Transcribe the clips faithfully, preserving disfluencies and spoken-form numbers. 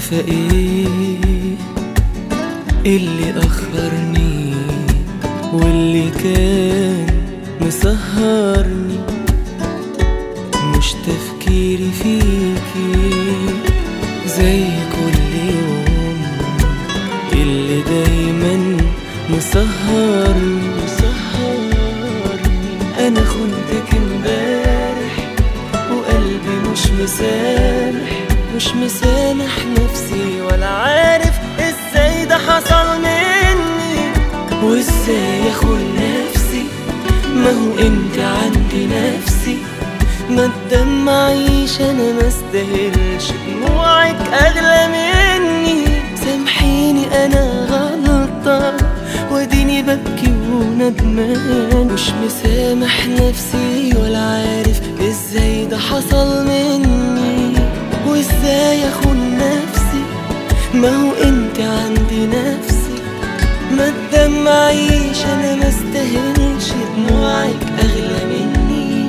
فايه اللي أخرني واللي كان مسهرني؟ مش تفكيري فيكي زي كل يوم اللي دايما مسهرني مسهرني أنا خنتك امبارح وقلبي مش مسامح مش مسامح نفسي ولا عارف ازاي ده حصل مني وازاي اخون نفسي. ما هو انت عندي نفسي ما تدمعيش انا ما استاهلش دموعك اغلى مني. سامحيني انا غلطان واديني ببكي وندمان مش مسامح نفسي ولا عارف ازاي ده حصل مني وازاي اخون نفسي. ما هو انت عندي نفسي ما تدمعيش انا ما استاهلش دموعك اغلى مني.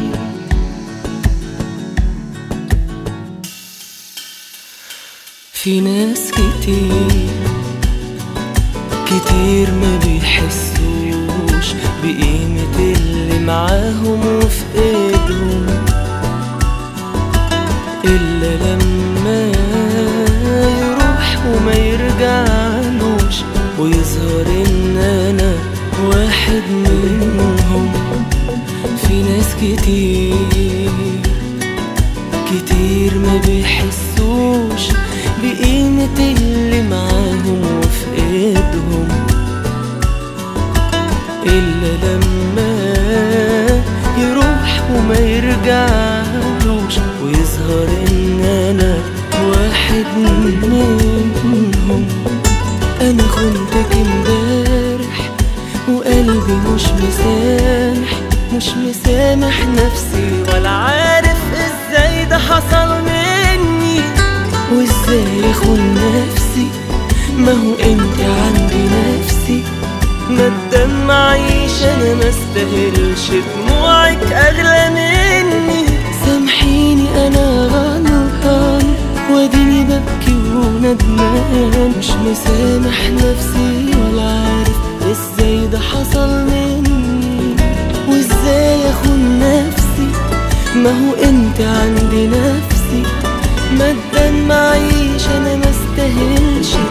في ناس كتير كتير ما بيحسوش بقيمة اللي معاهم وفي ايدهم إلا لما يروح وما يرجعلوش ويظهر إن أنا واحد منهم. في ناس كتير كتير ما بيحسوش بقيمة اللي معاهم وفي ايدهم إلا لما يروح وما يرجعلوش ويظهر إن أنا واحد منهم. أنا خنتك امبارح وقلبي مش مسامح مش مسامح نفسي ولا عارف ازاي ده حصل مني وازاي اخون نفسي. ما هو انت عندي نفسي ما تدمعيش انا ما استاهلش دموعك اغلى مني. سامحيني انا غلطان واديني ببكي وندمان مش مسامح نفسي ولا عارف ازاي ده حصل مني وازاي اخون نفسي. ما هو انت عندي نفسي ما تدمعيش انا ما استاهلش